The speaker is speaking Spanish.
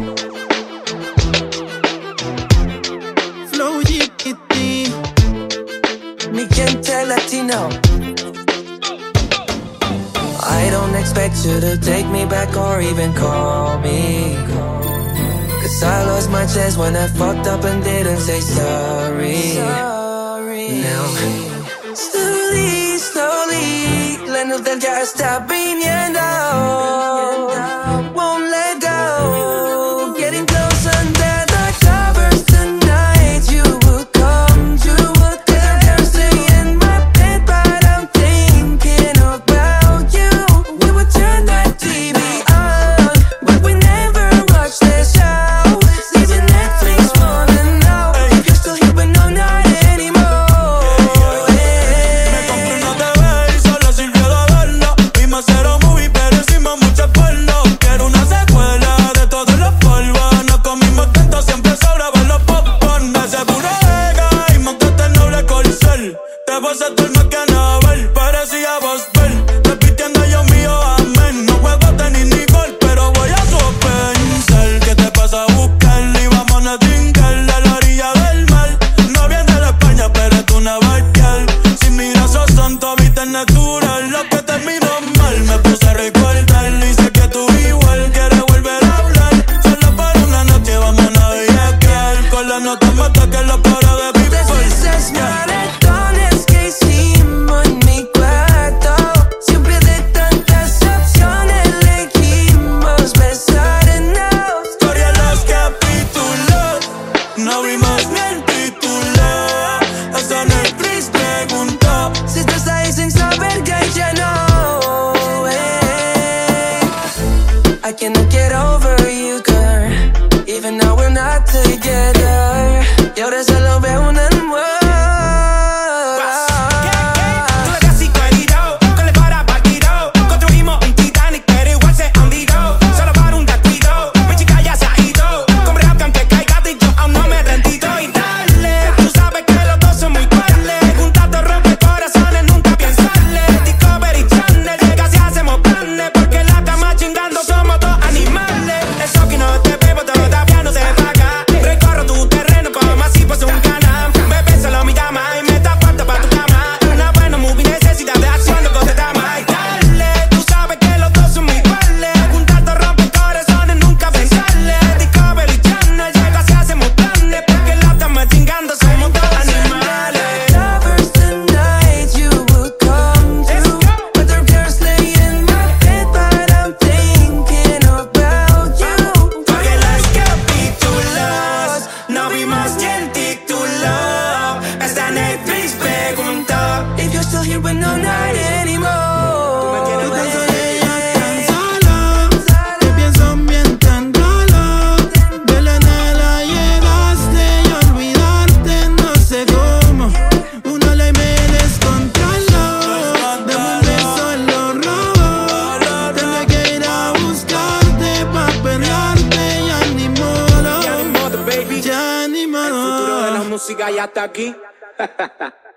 Flow GPT, mi gente latino. I don't expect you to take me back or even call me, 'cause I lost my chance when I fucked up and didn't say sorry. Now, slowly, slowly, la luz del ya está viniendo. Won't let go, getting closer under the covers tonight. You would come, you would come. 'Cause I can't stay in my bed, but I'm thinking about you. We would turn that TV on, but we never watched the show. Leaving Netflix wanna know if you're still here, but no, not anymore. Me compré una TV y solo sirvió de verla. Vimos cero movie, pero hicimos mucho esfuerzo. Quiero una secuela de todos los polvos. Nos comimos tanto, siempre sobraban los popcorn. De seguro era y montaste en noble corcel. Te vas a tu más que Anabel, parecía Boswell. Repitiendo yo mío, amén. No juego tenis ni gol, pero voy a su pensar. ¿Qué te pasa a buscar? Y vamos a trincar a la orilla del mar. No viene de España, pero es una barquial. Si miras esos son tu viste natural. Lo que terminó mal, me puse a recordar. Y sé que tú igual quieres volver a hablar. Solo para una noche vamos a navegar. Con la nota mata que los coros de People. Esos maratones que hicimos en mi cuarto, siempre de tantas opciones elegimos besarnos. Historia los capítulos, no vimos ni el título. Hasta Netflix preguntó Si estás ahí sin saber que ya no. I cannot get over you, girl, even though we're not together. Y ahora solo veo un amor. Tú eres clásico herido, con el para partido. Construimos un Titanic, pero igual se hundido. Solo para un datido, mi chica ya se ha ido. Compré que aunque caiga y yo aún no me he rendido. Y dale, tú sabes que los dos son muy cuales. Juntados rompe corazones, nunca pensarle. Discovery Channel, llega si hacemos planes. Porque en la cama chingando somos dos animales. Eso que no te bebo todavía no se paga. Recorro tu terreno como así pues un canal. Bebé solo me llama y me da falta pa' tu cama. Una buena movie necesita de acción, loco te da más. Y dale, tú sabes que los dos son muy iguales. Juntados rompe corazones, nunca pensarle. Discovery Channel, llega si hacemos planes. Porque en la cama chingando somos dos animales. Lovers tonight, you would come to. But there girls lay in my bed, but I'm thinking about you. Porque los capítulos no vimos ni el título. Hasta Netflix preguntó If you're still here, but no, not anymore. Tú me tienes Tan solo, te pienso mientras enrolo. De la nada llegaste y olvidarte no sé cómo. Uno le me descontroló. Dame un beso en los robos. Tengo que ir a buscarte pa' pelearte. Ya ni modo, Ya ni modo, baby. ya ni El futuro de la modo. música ya está aquí.